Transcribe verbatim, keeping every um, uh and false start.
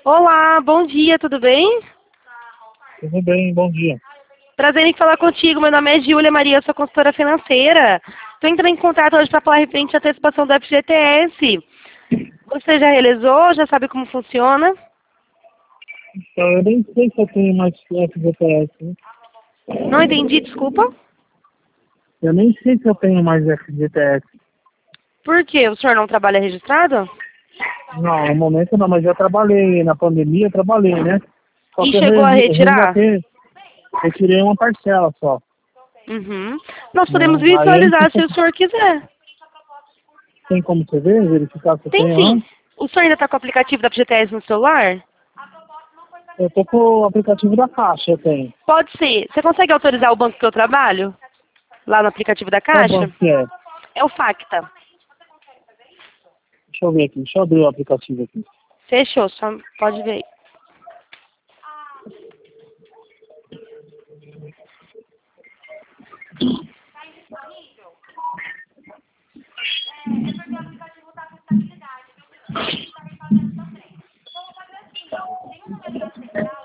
Olá, bom dia, tudo bem? Tudo bem, bom dia. Prazer em falar contigo, meu nome é Júlia Maria, eu sou consultora financeira. Estou entrando em contato hoje para falar referente à antecipação do F G T S. Você já realizou, já sabe como funciona? Então, eu nem sei se eu tenho mais F G T S. Né? Não entendi, desculpa. Eu nem sei se eu tenho mais F G T S. Por quê? O senhor não trabalha registrado? Não, no momento não, mas já trabalhei. Na pandemia eu trabalhei, né? Só E que eu chegou a res- retirar? resgatei, eu tirei uma parcela só. Uhum. Nós podemos Né? Aí eu não sei visualizar se o se senhor quiser. tem como você ver, verificar se eu Tem tenho lá. sim. O senhor ainda está com o aplicativo da F G T S no celular? Eu tô com o aplicativo da Caixa, eu tenho. Pode ser. Você consegue autorizar o banco que eu trabalho? Lá no aplicativo da Qual Caixa? banco que é? É o Facta. Deixa eu ver aqui, deixa eu abrir o aplicativo aqui. Fechou, só pode ver aí.